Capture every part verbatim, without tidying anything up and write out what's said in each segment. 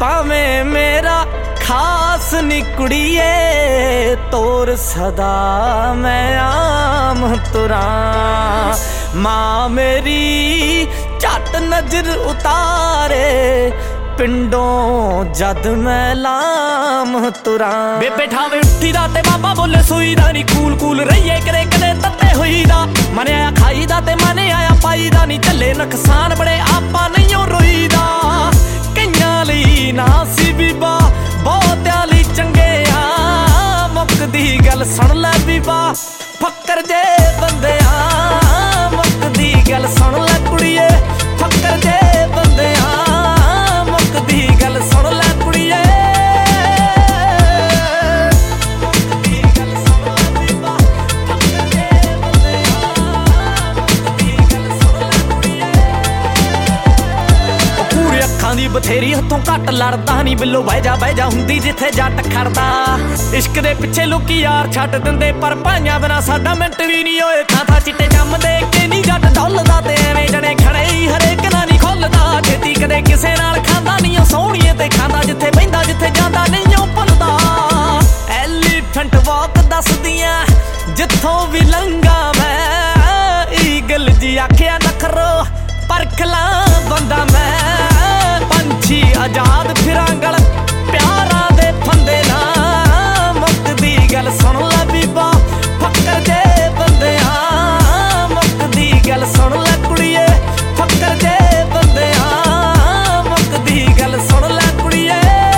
भावें मेरा खास नी कुड़िए तोर सदा मैं आम तुरा मां मेरी झट नजर उतारे पिंडों जद मैं लाम तुरा बेबे ठावे उठी दा ते बाबा बोले सोई दा नी कूल कूल रहिए करे कदे तत्ते होई दा मने आया खाई दा ते मने आया पाई दा नी झले नुकसान बड़े आपा नहीं रोई दा कईयां लई ना सी बीबा बहुत्यां लई चंगे आ मुकदी गल सुन लै बीबा फक्कर जे बंदे आ मुकदी गल सुन लै कुड़िए फक्कर जे बंदे आ मुकदी गल सुन लै कुड़िए मुकदी गल सुन लै बीबा फक्कर जे बंदे आ मुकदी गल सुन लै कुड़िए पूरे अखां दी बथेरी हथों घट लड़दा नी बिल्लो बह जा बह जा हुंदी जिथे जट खड़दा इश्क दे पिछे लोकी यार छड्ड दिंदे पर भाइयां बिना साडा मिंट भी नहीं होए थां थां चिट्टे जम दे के नी जट डुलदा ते एवें जने खड़े ही हरेक नाल नी खुलदा छेती कदे किसे नाल खांदा नी ओ सोहणीए ते खांदा जिथे बहिंदा जिथे जांदा नहीं ओ भुलदा एलीफेंट वॉक दसदियां जिथों भी लंघा मैं ईगल जी आखिया नखरो परख ला बंदा मैं पंछी आजाद फिरांगल प्यारा दे फंदे ना मुकदी गल सुन लै बीबा फक्कर जे बंदे आ मुकदी गल सुन लै कुड़िए फक्कर जे बंदे आ मुकदी गल सुन लै कुड़िए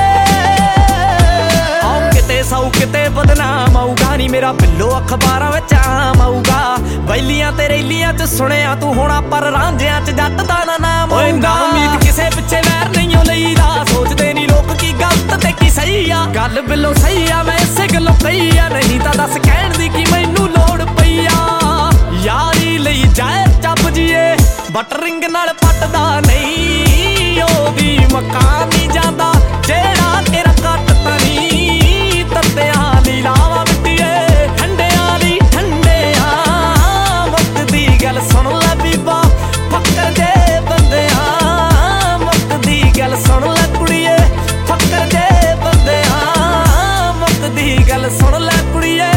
आओ किते सौ किते बदनाम आऊगा नी मेरा बिल्लो अखबारां विच आम आऊगा वैलियां ते रैलियां च सुनिया तू होना पर रांझियां च जट दा ना नाम आऊगा उम्मीद किसे पिछे वैर नहीं ओ लईदा सोचदे नी लोक की गलत ते की सही आ गल बिल्लो सही आ मैं इसे गल्लों कही आ नहीं तां दस कहण दी की मैनू लोड़ पई आ यारी लई जाए चब जीए बट रिंग नाल पटदा नहीं ओदी मकान नहीं जांदा जेड़ा तेरा कट तां नी तत्तेआं ली लावां मिट्टीए ठंडियां ली ठंडे आ मुकदी गल सुन लै बीबा फक्कर जे बंदे आ मुकदी गल सुन लै कुड़िए फक्कर जे बंदे आ मुकदी गल सुन लै कुड़िए